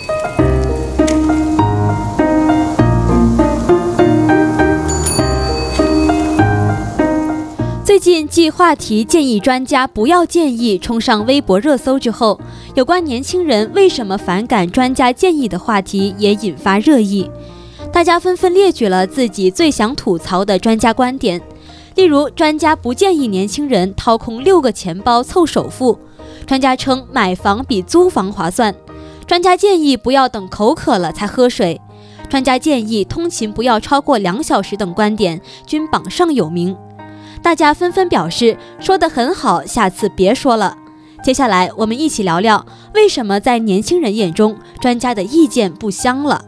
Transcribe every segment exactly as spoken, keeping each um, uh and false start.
最近继话题建议专家不要建议冲上微博热搜之后，有关年轻人为什么反感专家建议的话题也引发热议。大家纷纷列举了自己最想吐槽的专家观点，例如专家不建议年轻人掏空六个钱包凑首付，专家称买房比租房划算，专家建议不要等口渴了才喝水，专家建议通勤不要超过两小时等观点均榜上有名。大家纷纷表示说得很好，下次别说了。接下来我们一起聊聊为什么在年轻人眼中专家的意见不香了。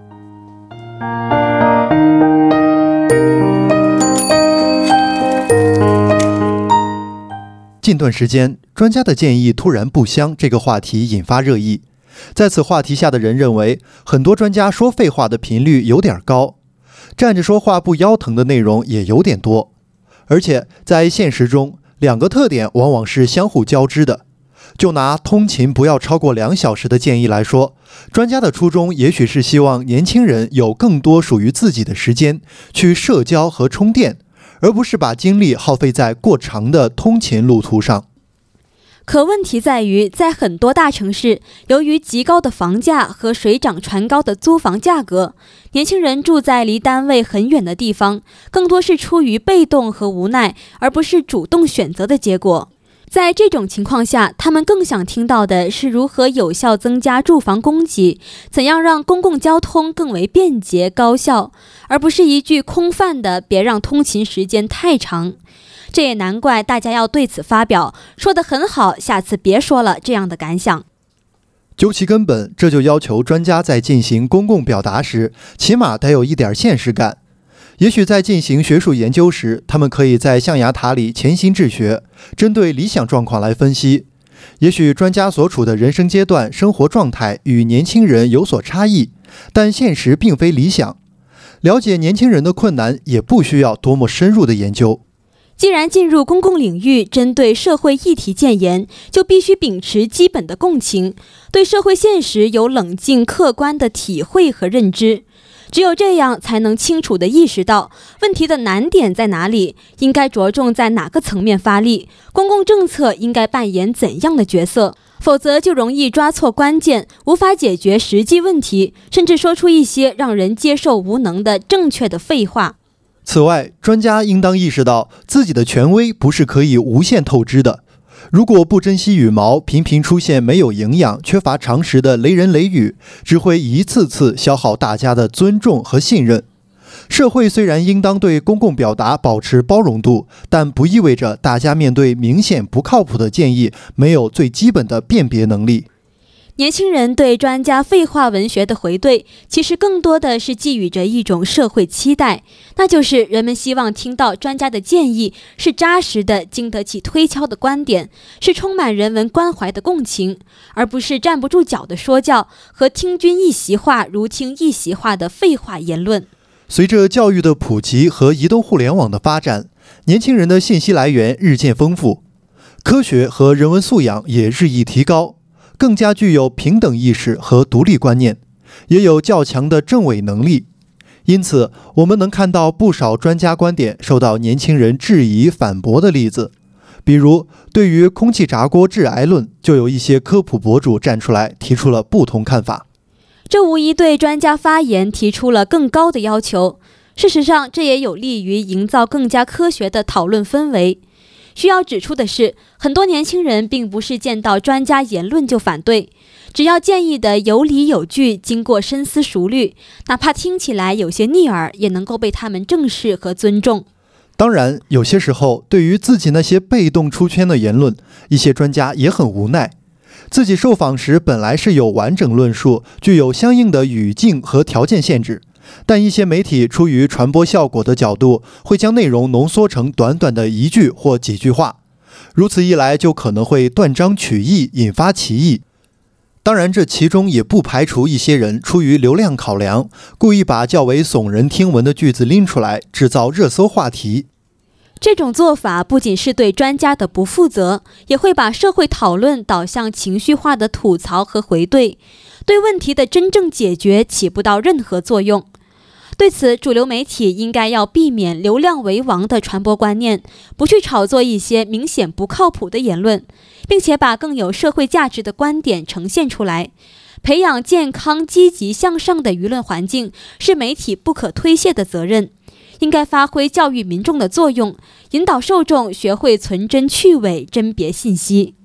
近段时间，专家的建议突然不香这个话题引发热议。在此话题下的人认为，很多专家说废话的频率有点高，站着说话不腰疼的内容也有点多。而且在现实中，两个特点往往是相互交织的。就拿通勤不要超过两小时的建议来说，专家的初衷也许是希望年轻人有更多属于自己的时间去社交和充电，而不是把精力耗费在过长的通勤路途上。 可问题在于，在很多大城市，由于极高的房价和水涨船高的租房价格，年轻人住在离单位很远的地方，更多是出于被动和无奈，而不是主动选择的结果。在这种情况下，他们更想听到的是如何有效增加住房供给，怎样让公共交通更为便捷高效，而不是一句空泛的别让通勤时间太长。这也难怪大家要对此发表说得很好，下次别说了这样的感想。 究其根本，这就要求专家在进行公共表达时，起码得有一点现实感。也许在进行学术研究时，他们可以在象牙塔里潜心治学，针对理想状况来分析。也许专家所处的人生阶段、生活状态与年轻人有所差异，但现实并非理想。了解年轻人的困难，也不需要多么深入的研究。 既然进入公共领域，针对社会议题建言，就必须秉持基本的共情，对社会现实有冷静客观的体会和认知。只有这样，才能清楚地意识到问题的难点在哪里，应该着重在哪个层面发力，公共政策应该扮演怎样的角色。否则就容易抓错关键，无法解决实际问题，甚至说出一些让人接受无能的正确的废话。 此外，专家应当意识到自己的权威不是可以无限透支的。如果不珍惜羽毛，频频出现没有营养、缺乏常识的雷人雷语，只会一次次消耗大家的尊重和信任。社会虽然应当对公共表达保持包容度，但不意味着大家面对明显不靠谱的建议没有最基本的辨别能力。 年轻人对专家废话文学的回怼，其实更多的是寄予着一种社会期待，那就是人们希望听到专家的建议是扎实的、经得起推敲的观点，是充满人文关怀的共情，而不是站不住脚的说教和听君一席话如听一席话的废话言论。 随着教育的普及和移动互联网的发展，年轻人的信息来源日渐丰富，科学和人文素养也日益提高，更加具有平等意识和独立观念，也有较强的政伪能力。因此，我们能看到不少专家观点受到年轻人质疑反驳的例子。比如，对于空气炸锅致癌论，就有一些科普博主站出来提出了不同看法。 这无疑对专家发言提出了更高的要求。事实上，这也有利于营造更加科学的讨论氛围。需要指出的是，很多年轻人并不是见到专家言论就反对，只要建议的有理有据，经过深思熟虑，哪怕听起来有些逆耳，也能够被他们正视和尊重。 当然，有些时候，对于自己那些被动出圈的言论，一些专家也很无奈。自己受访时本来是有完整论述，具有相应的语境和条件限制，但一些媒体出于传播效果的角度，会将内容浓缩成短短的一句或几句话，如此一来就可能会断章取义，引发歧义。当然，这其中也不排除一些人出于流量考量，故意把较为耸人听闻的句子拎出来，制造热搜话题。 这种做法不仅是对专家的不负责，也会把社会讨论导向情绪化的吐槽和回怼，对问题的真正解决起不到任何作用。对此，主流媒体应该要避免流量为王的传播观念，不去炒作一些明显不靠谱的言论，并且把更有社会价值的观点呈现出来。培养健康、积极向上的舆论环境是媒体不可推卸的责任，应该发挥教育民众的作用，引导受众学会存真去伪、甄别信息。